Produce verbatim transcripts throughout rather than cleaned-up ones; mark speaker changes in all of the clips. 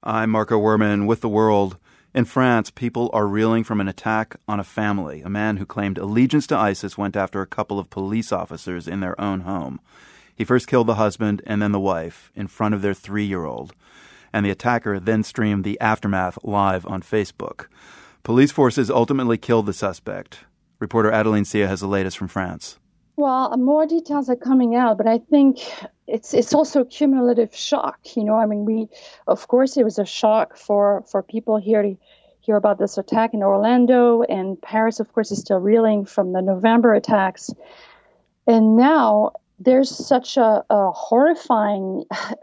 Speaker 1: I'm Marco Werman with The World. In France, people are reeling from an attack on a family. A man who claimed allegiance to ISIS went after a couple of police officers in their own home. He first killed the husband and then the wife in front of their three-year-old. And the attacker then streamed the aftermath live on Facebook. Police forces ultimately killed the suspect. Reporter Adeline Sia has the latest from France.
Speaker 2: Well, more details are coming out, but I think it's it's also cumulative shock. You know, I mean, we, of course, it was a shock for, for people here to hear about this attack in Orlando, and Paris, of course, is still reeling from the November attacks. And now there's such a, a horrifying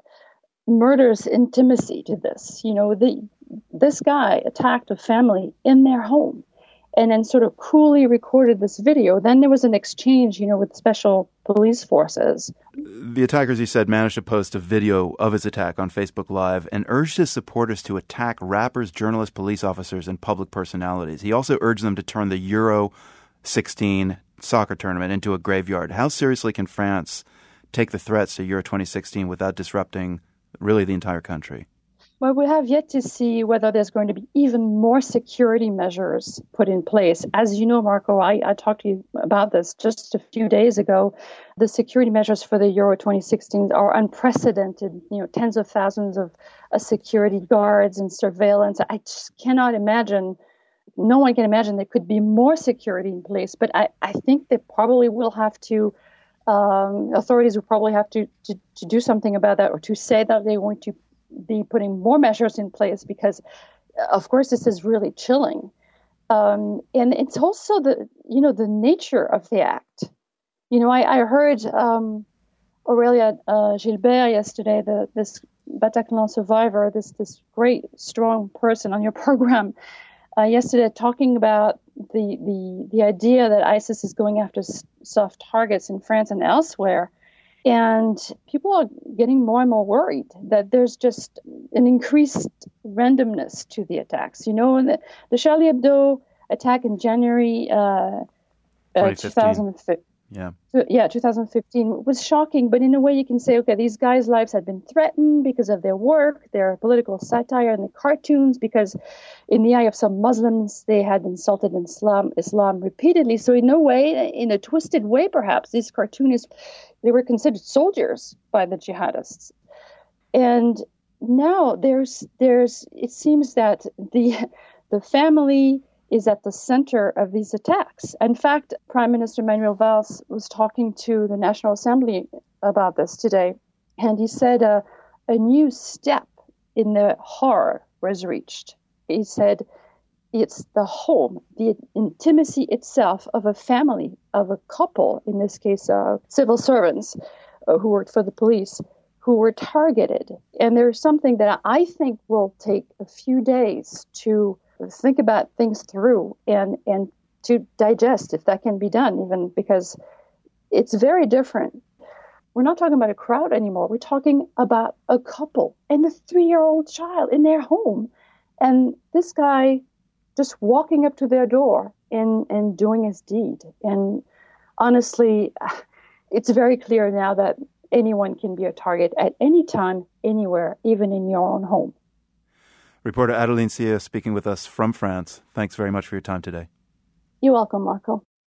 Speaker 2: murderous intimacy to this. You know, the, this guy attacked a family in their home and then sort of coolly recorded this video. Then there was an exchange, you know, with special police forces.
Speaker 1: The attackers, he said, managed to post a video of his attack on Facebook Live and urged his supporters to attack rappers, journalists, police officers, and public personalities. He also urged them to turn the Euro sixteen soccer tournament into a graveyard. How seriously can France take the threats to Euro twenty sixteen without disrupting really the entire country?
Speaker 2: Well, we have yet to see whether there's going to be even more security measures put in place. As you know, Marco, I, I talked to you about this just a few days ago. The security measures for the Euro twenty sixteen are unprecedented. You know, tens of thousands of uh, security guards and surveillance. I just cannot imagine, no one can imagine there could be more security in place. But I, I think they probably will have to, um, authorities will probably have to, to, to do something about that, or to say that they're going to be putting more measures in place, because, of course, this is really chilling. Um, and it's also the, you know, the nature of the act. You know, I, I heard um, Aurélia uh, Gilbert yesterday, the, this Bataclan survivor, this this great, strong person on your program uh, yesterday, talking about the, the, the idea that ISIS is going after s- soft targets in France and elsewhere. And people are getting more and more worried that there's just an increased randomness to the attacks. You know, the, the Charlie Hebdo attack in January uh, uh, two thousand fifteen,
Speaker 1: yeah.
Speaker 2: yeah, two thousand fifteen was shocking. But in a way, you can say, okay, these guys' lives had been threatened because of their work, their political satire, and the cartoons, because in the eye of some Muslims, they had insulted Islam, Islam repeatedly. So in a way, in a twisted way, perhaps, these cartoonists, they were considered soldiers by the jihadists. And now there's, there's, it seems that the, the family is at the center of these attacks. In fact, Prime Minister Manuel Valls was talking to the National Assembly about this today, and he said uh, a new step in the horror was reached. He said it's the home, the intimacy itself of a family, of a couple, in this case, uh, civil servants uh, who worked for the police, who were targeted. And there's something that I think will take a few days to think about things through and, and to digest, if that can be done, even because it's very different. We're not talking about a crowd anymore. We're talking about a couple and a three-year-old child in their home. And this guy just walking up to their door and, and doing his deed. And honestly, it's very clear now that anyone can be a target at any time, anywhere, even in your own home.
Speaker 1: Reporter Adeline Sia speaking with us from France. Thanks very much for your time today.
Speaker 2: You're welcome, Marco.